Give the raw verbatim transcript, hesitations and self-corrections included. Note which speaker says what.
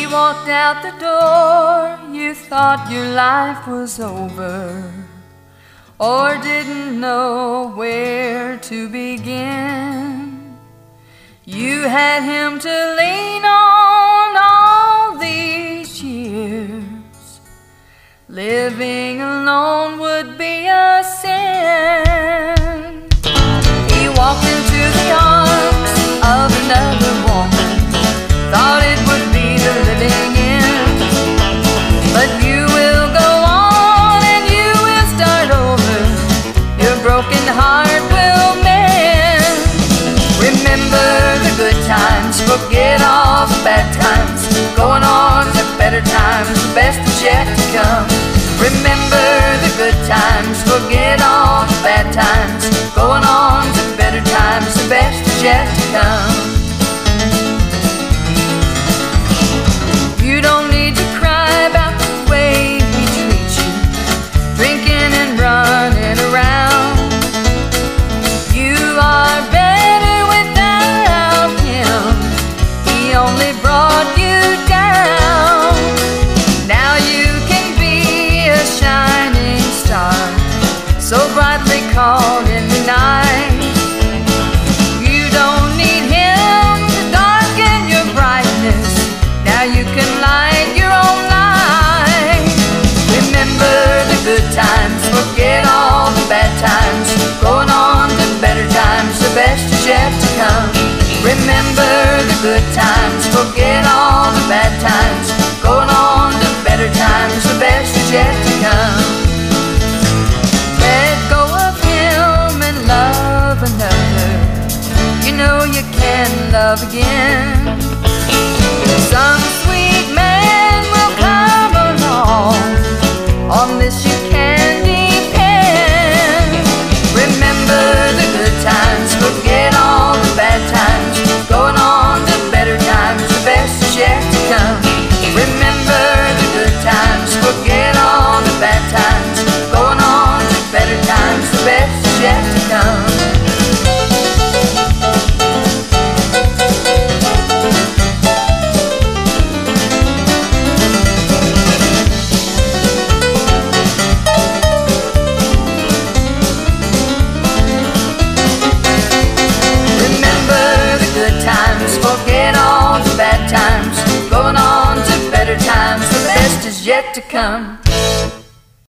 Speaker 1: walked out the door, you thought your life was over, or didn't know where to begin. You had him to lean on all these years. Living alone would be a sin. He walked into the arms of another woman, thought it would be the living end. But you will go on and you will start over, your broken heart will mend. Remember the good times, forget all the bad times, going on to better times, the best is yet to come. Remember the good times, forget all the bad times, going on to better times, the best is yet to come. You don't need to cry about the way he treats you, drinking and running around. You are better without him, he only brought you down. Now you can be a shining star, so brightly called in the night. You don't need him to darken your brightness, now you can light your own light. Remember the good times, forget all the bad times, going on to better times, the best is yet to come. Remember the good times, forget all the bad times, going on to better times, the best is yet to come. Let go of him and love another, you know you can love again. Some sweet man will come along, on this you can depend. Remember the good times, forget all the bad times, going on to better times, the best is yet to come. Remember the good times, forget all the bad times, going on to better times, the best is yet to come. Forget all the bad times, going on to better times, the best is yet to come.